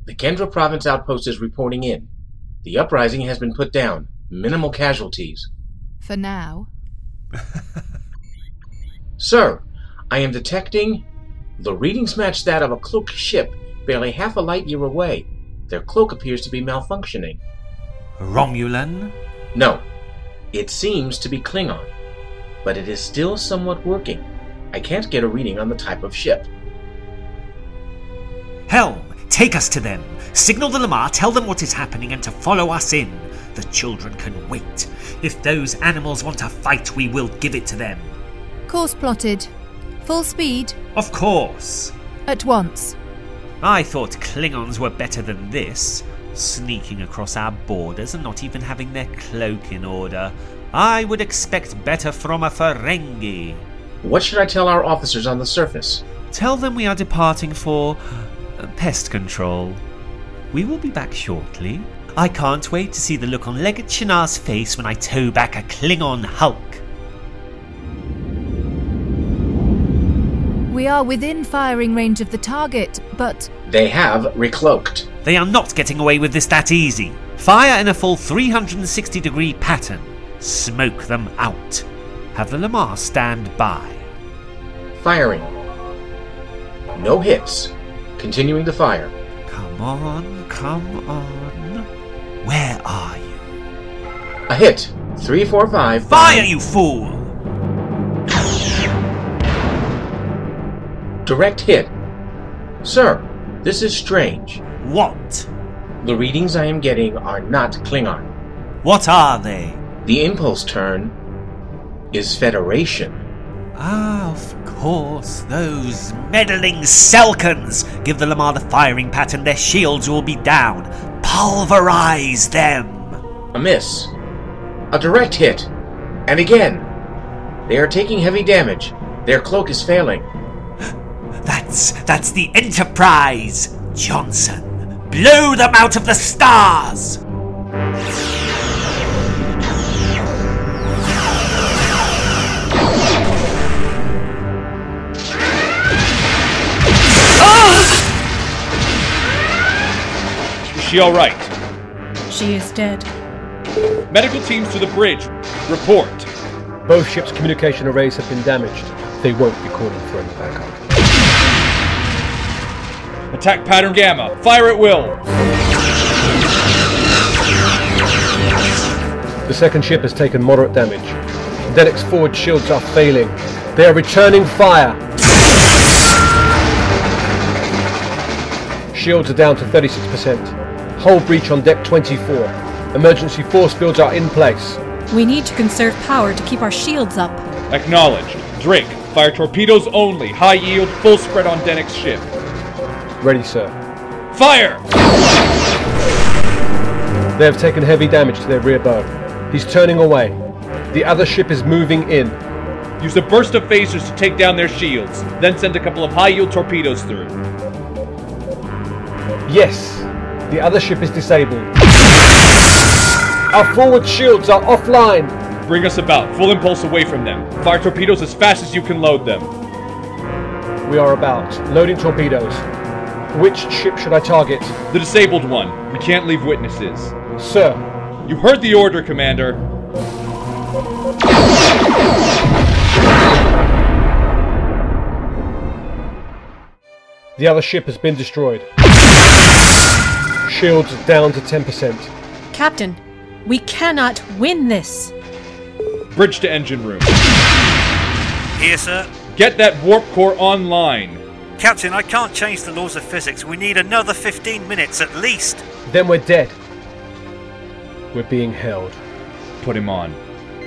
The Kendra Province outpost is reporting in. The uprising has been put down. Minimal casualties. For now. Sir, I am detecting... The readings match that of a cloaked ship barely half a light year away. Their cloak appears to be malfunctioning. Romulan? No. It seems to be Klingon. But it is still somewhat working. I can't get a reading on the type of ship. Helm, take us to them. Signal the Lamar, tell them what is happening and to follow us in. The children can wait. If those animals want to fight, we will give it to them. Course plotted. Full speed. Of course. At once. I thought Klingons were better than this. Sneaking across our borders and not even having their cloak in order. I would expect better from a Ferengi. What should I tell our officers on the surface? Tell them we are departing for pest control. We will be back shortly. I can't wait to see the look on Leggett Shinar's face when I tow back a Klingon Hulk. We are within firing range of the target, but... They have recloaked. They are not getting away with this that easy. Fire in a full 360-degree pattern. Smoke them out. Have the Lamar stand by. Firing. No hits. Continuing to fire. Come on, come on. Where are you? A hit. 3, 4, 5. Fire, you fool! Direct hit. Sir, this is strange. What? The readings I am getting are not Klingon. What are they? The impulse turn is Federation. Ah, of course, those meddling Selkans! Give the Lamar the firing pattern, their shields will be down. Pulverize them! A miss. A direct hit. And again. They are taking heavy damage. Their cloak is failing. That's the Enterprise! Johnson, blow them out of the stars! Is she alright? She is dead. Medical teams to the bridge. Report. Both ships' communication arrays have been damaged. They won't be calling for any backup. Attack pattern Gamma. Fire at will. The second ship has taken moderate damage. Denek's forward shields are failing. They are returning fire. Shields are down to 36%. Hull breach on deck 24. Emergency force fields are in place. We need to conserve power to keep our shields up. Acknowledged. Drake, fire torpedoes only. High yield, full spread on Denek's ship. Ready, sir. Fire! They have taken heavy damage to their rear bow. He's turning away. The other ship is moving in. Use a burst of phasers to take down their shields, then send a couple of high-yield torpedoes through. Yes, the other ship is disabled. Our forward shields are offline. Bring us about. Full impulse away from them. Fire torpedoes as fast as you can load them. We are about. Loading torpedoes. Which ship should I target? The disabled one. We can't leave witnesses. Sir. You heard the order, Commander. The other ship has been destroyed. Shields down to 10%. Captain, we cannot win this. Bridge to engine room. Here, sir. Get that warp core online. Captain, I can't change the laws of physics. We need another 15 minutes at least. Then we're dead. We're being held. Put him on.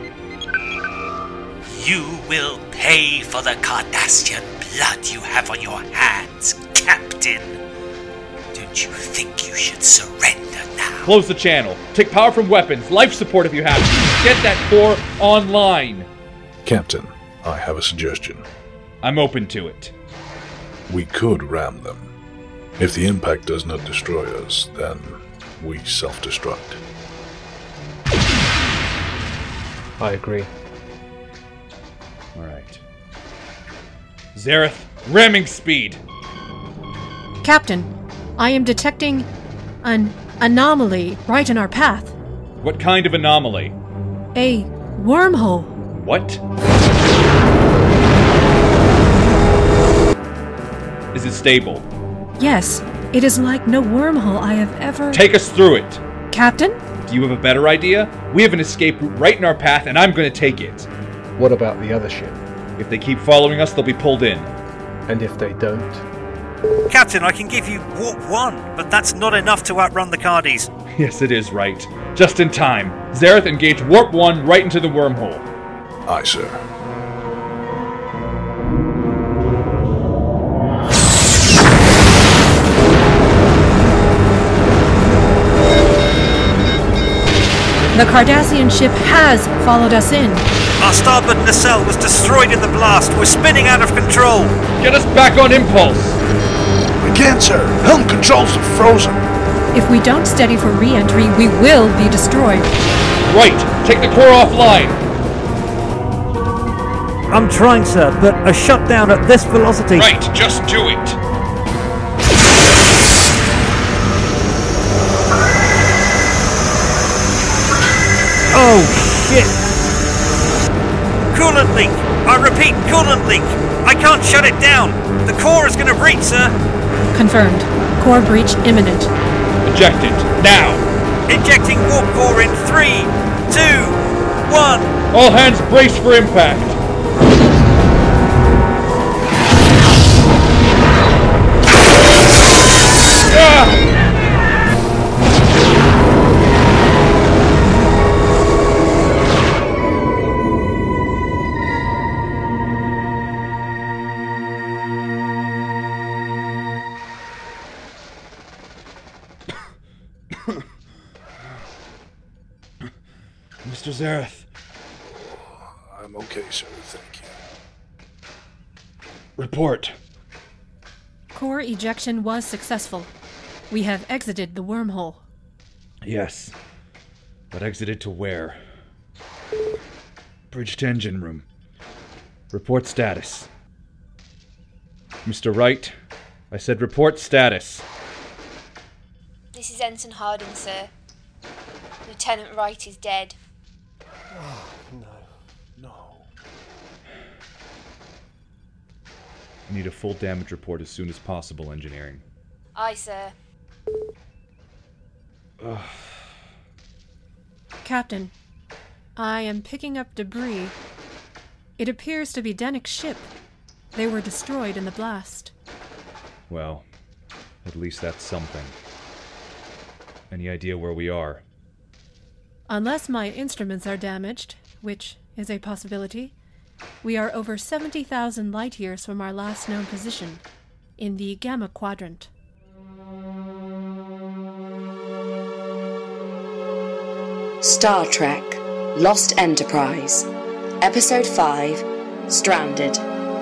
You will pay for the Cardassian blood you have on your hands, Captain. Don't you think you should surrender now? Close the channel. Take power from weapons. Life support if you have to. Get that core online. Captain, I have a suggestion. I'm open to it. We could ram them. If the impact does not destroy us, then we self-destruct. I agree. Alright. Zareth, ramming speed! Captain, I am detecting an anomaly right in our path. What kind of anomaly? A wormhole. What? Is it stable? Yes, it is like no wormhole I have ever... Take us through it. Captain? Do you have a better idea? We have an escape route right in our path, and I'm going to take it. What about the other ship? If they keep following us, they'll be pulled in. And if they don't? Captain, I can give you Warp 1, but that's not enough to outrun the Cardis. Yes, it is right. Just in time. Zareth, engage Warp 1 right into the wormhole. Aye, sir. The Cardassian ship has followed us in. Our starboard nacelle was destroyed in the blast. We're spinning out of control. Get us back on impulse! We can't, sir. Helm controls are frozen. If we don't steady for re-entry, we will be destroyed. Right! Take the core offline! I'm trying, sir, but a shutdown at this velocity... Right, just do it! Oh, shit! Coolant leak! I repeat, coolant leak! I can't shut it down! The core is going to breach, sir! Confirmed. Core breach imminent. Eject it, now! Injecting warp core in 3, 2, 1... All hands brace for impact! Ah! Mr. Zareth. I'm okay, sir. Thank you. Report. Core ejection was successful. We have exited the wormhole. Yes. But exited to where? Bridge to engine room. Report status. Mr. Wright, I said report status. This is Ensign Harding, sir. Lieutenant Wright is dead. Oh, no. I need a full damage report as soon as possible, engineering. Aye, sir. Captain, I am picking up debris. It appears to be Dennick's ship. They were destroyed in the blast. Well, at least that's something. Any idea where we are? Unless my instruments are damaged, which is a possibility, we are over 70,000 light-years from our last known position, in the Gamma Quadrant. Star Trek Lost Enterprise, Episode 5, Stranded.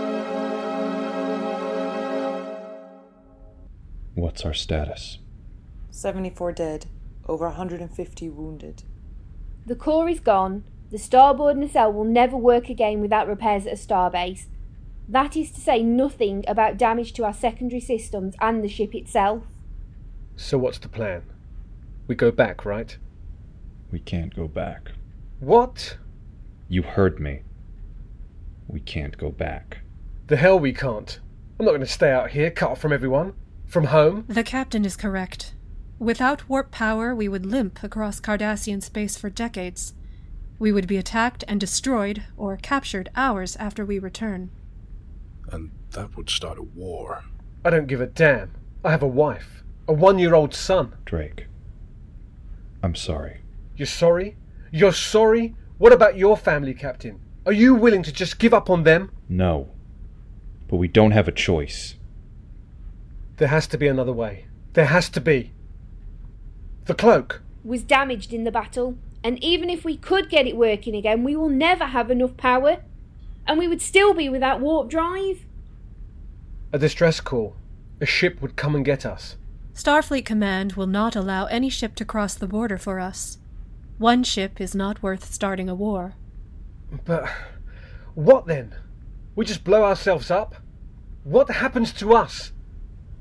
What's our status? 74 dead, over 150 wounded. The core is gone. The starboard nacelle will never work again without repairs at a starbase. That is to say nothing about damage to our secondary systems and the ship itself. So what's the plan? We go back, right? We can't go back. What? You heard me. We can't go back. The hell we can't. I'm not going to stay out here, cut off from everyone. From home. The captain is correct. Without warp power, we would limp across Cardassian space for decades. We would be attacked and destroyed, or captured hours after we return. And that would start a war. I don't give a damn. I have a wife. A 1-year-old son. Drake. I'm sorry. You're sorry? You're sorry? What about your family, Captain? Are you willing to just give up on them? No. But we don't have a choice. There has to be another way. There has to be. The cloak was damaged in the battle, and even if we could get it working again, we will never have enough power, and we would still be without warp drive. A distress call. A ship would come and get us. Starfleet Command will not allow any ship to cross the border for us. One ship is not worth starting a war. But what then? We just blow ourselves up? What happens to us?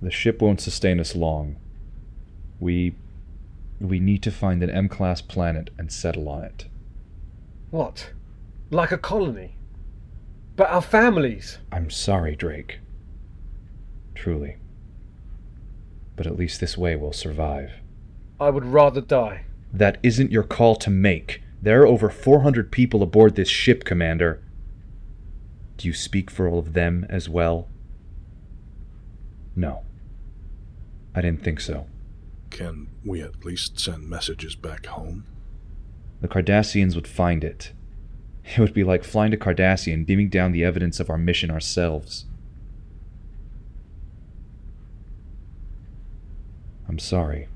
The ship won't sustain us long. We need to find an M-class planet and settle on it. What? Like a colony? But our families! I'm sorry, Drake. Truly. But at least this way we'll survive. I would rather die. That isn't your call to make. There are over 400 people aboard this ship, Commander. Do you speak for all of them as well? No. I didn't think so. Can we at least send messages back home? The Cardassians would find it. It would be like flying to Cardassia and beaming down the evidence of our mission ourselves. I'm sorry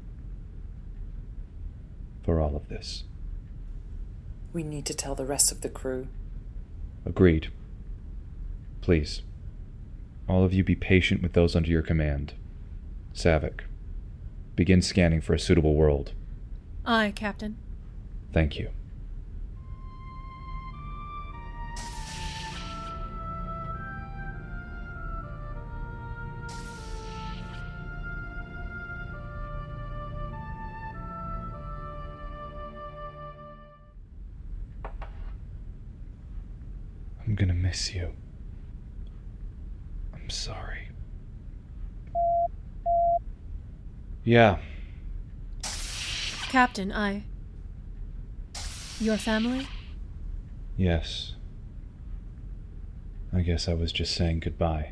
for all of this. We need to tell the rest of the crew. Agreed. Please, all of you be patient with those under your command. Saavik, begin scanning for a suitable world. Aye, Captain. Thank you. I'm gonna miss you. I'm sorry. Yeah. Captain, Your family? Yes. I guess I was just saying goodbye.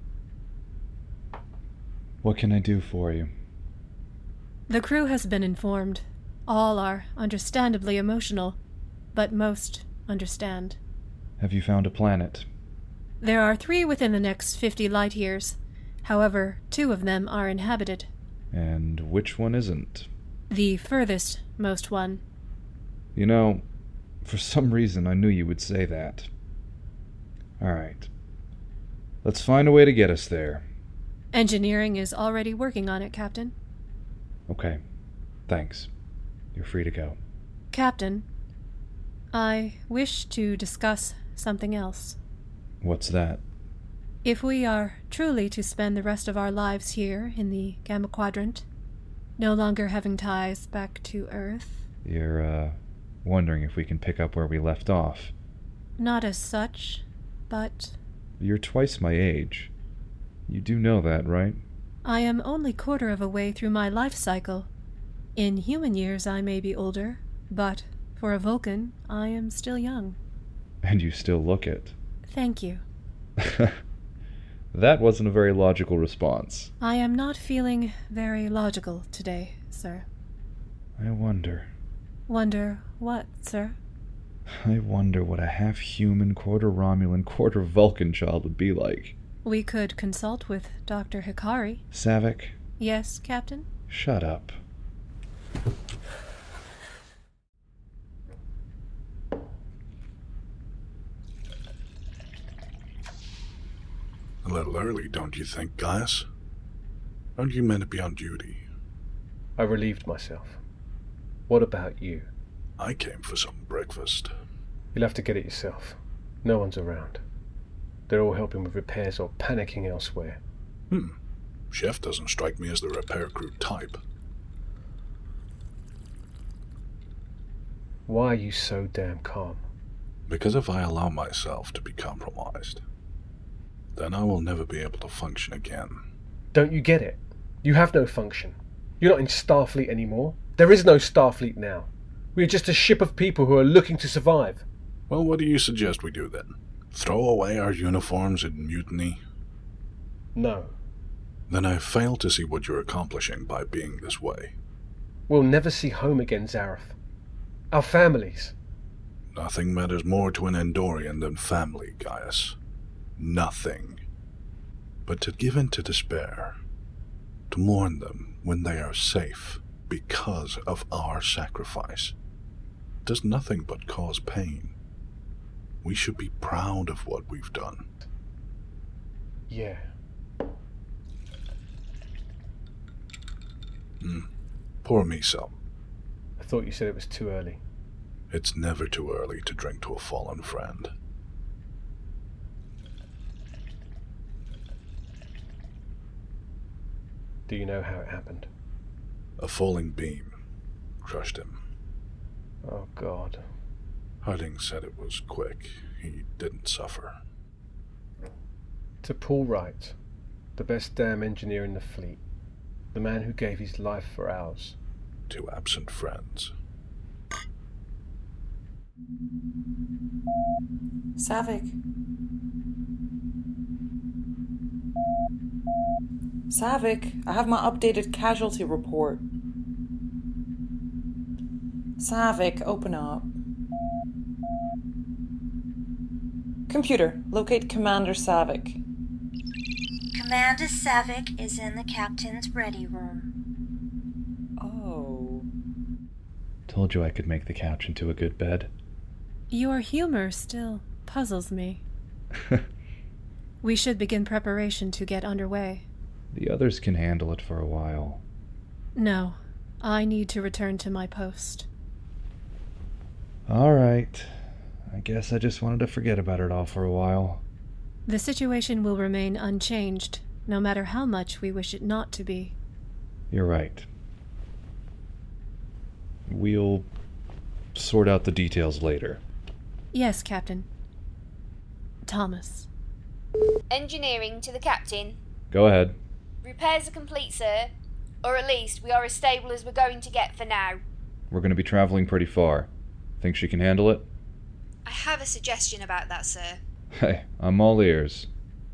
What can I do for you? The crew has been informed. All are understandably emotional, but most understand. Have you found a planet? There are 3 within the next 50 light years. However, 2 of them are inhabited. And which one isn't? The furthest most one. You know, for some reason I knew you would say that. Alright. Let's find a way to get us there. Engineering is already working on it, Captain. Okay. Thanks. You're free to go. Captain, I wish to discuss something else. What's that? If we are truly to spend the rest of our lives here in the Gamma Quadrant, no longer having ties back to Earth... You're, wondering if we can pick up where we left off. Not as such, but... You're twice my age. You do know that, right? I am only quarter of a way through my life cycle. In human years I may be older, but for a Vulcan, I am still young. And you still look it. Thank you. That wasn't a very logical response. I am not feeling very logical today, sir. I wonder. Wonder what, sir? I wonder what a half-human, quarter-Romulan, quarter-Vulcan child would be like. We could consult with Dr. Hikari. Saavik? Yes, Captain? Shut up. A little early, don't you think, Gaius? Aren't you meant to be on duty? I relieved myself. What about you? I came for some breakfast. You'll have to get it yourself. No one's around. They're all helping with repairs or panicking elsewhere. Chef doesn't strike me as the repair crew type. Why are you so damn calm? Because if I allow myself to be compromised, then I will never be able to function again. Don't you get it? You have no function. You're not in Starfleet anymore. There is no Starfleet now. We are just a ship of people who are looking to survive. Well, what do you suggest we do then? Throw away our uniforms and mutiny? No. Then I fail to see what you're accomplishing by being this way. We'll never see home again, Zareth. Our families. Nothing matters more to an Andorian than family, Gaius. Nothing. But to give in to despair, to mourn them when they are safe because of our sacrifice, does nothing but cause pain. We should be proud of what we've done. Yeah. Pour me some. I thought you said it was too early. It's never too early to drink to a fallen friend. Do you know how it happened? A falling beam crushed him. Oh, God. Harding said it was quick. He didn't suffer. To Paul Wright, the best damn engineer in the fleet, the man who gave his life for ours. To absent friends. Savik. Savik, I have my updated casualty report. Savik, open up. Computer, locate Commander Savik. Commander Savik is in the captain's ready room. Oh. Told you I could make the couch into a good bed. Your humor still puzzles me. We should begin preparation to get underway. The others can handle it for a while. No, I need to return to my post. All right. I guess I just wanted to forget about it all for a while. The situation will remain unchanged, no matter how much we wish it not to be. You're right. We'll sort out the details later. Yes, Captain. Thomas. Engineering to the captain. Go ahead. Repairs are complete, sir. Or at least we are as stable as we're going to get for now. We're going to be traveling pretty far. Think she can handle it? I have a suggestion about that, sir. Hey, I'm all ears.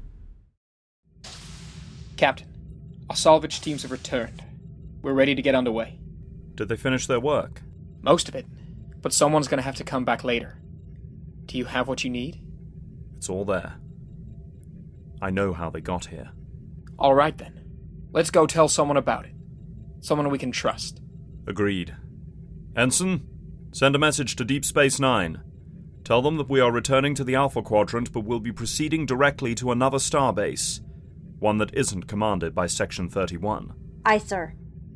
Captain, our salvage teams have returned. We're ready to get underway. Did they finish their work? Most of it, but someone's going to have to come back later. Do you have what you need? It's all there. I know how they got here. All right then. Let's go tell someone about it. Someone we can trust. Agreed. Ensign, send a message to Deep Space Nine. Tell them that we are returning to the Alpha Quadrant, but will be proceeding directly to another starbase. One that isn't commanded by Section 31. Aye, sir.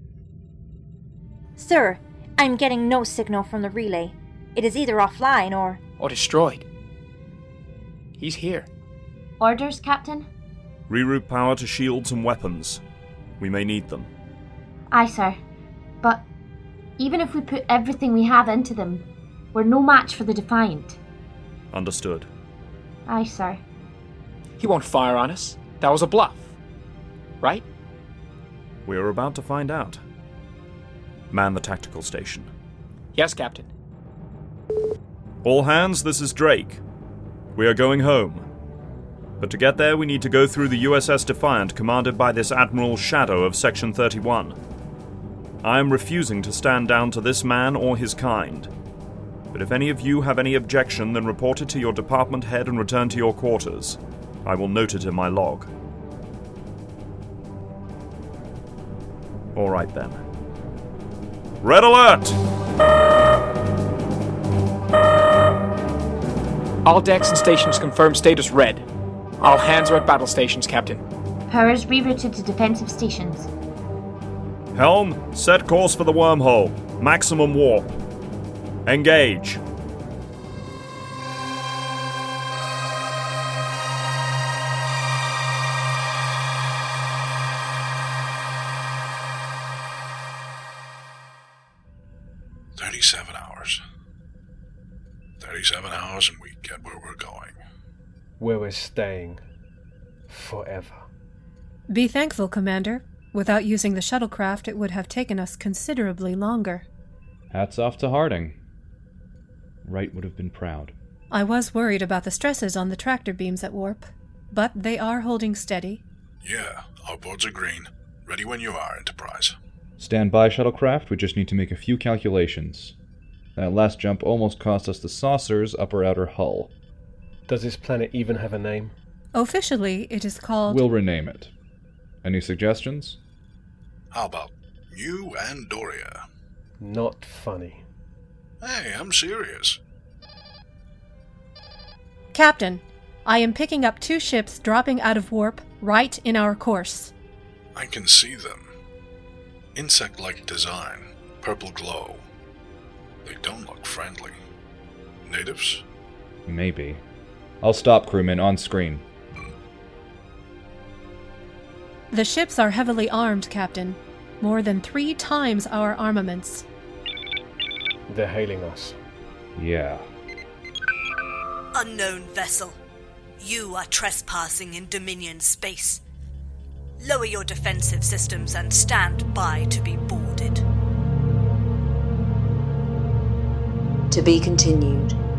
Sir, I'm getting no signal from the relay. It is either offline or destroyed. He's here. Orders, Captain? Reroute power to shields and weapons. We may need them. Aye, sir. But even if we put everything we have into them, we're no match for the Defiant. Understood. Aye, sir. He won't fire on us. That was a bluff. Right? We are about to find out. Man the tactical station. Yes, Captain. All hands, this is Drake. We are going home. But to get there, we need to go through the USS Defiant, commanded by this Admiral Shadow of Section 31. I am refusing to stand down to this man or his kind. But if any of you have any objection, then report it to your department head and return to your quarters. I will note it in my log. All right then. Red alert! All decks and stations confirm status red. All hands are at battle stations, Captain. Powers rerouted to defensive stations. Helm, set course for the wormhole. Maximum warp. Engage. Hours. 37 hours and we get where we're going. Where we're staying. Forever. Be thankful, Commander. Without using the shuttlecraft, it would have taken us considerably longer. Hats off to Harding. Wright would have been proud. I was worried about the stresses on the tractor beams at warp, but they are holding steady. Yeah, our boards are green. Ready when you are, Enterprise. Stand by, shuttlecraft. We just need to make a few calculations. That last jump almost cost us the saucer's upper-outer hull. Does this planet even have a name? Officially, it is called... We'll rename it. Any suggestions? How about New Andoria? Not funny. Hey, I'm serious. Captain, I am picking up 2 ships dropping out of warp right in our course. I can see them. Insect-like design, purple glow. They don't look friendly. Natives? Maybe. I'll stop, crewman, on screen. The ships are heavily armed, Captain. More than 3 times our armaments. They're hailing us. Yeah. Unknown vessel. You are trespassing in Dominion space. Lower your defensive systems and stand by to be boarded. To be continued.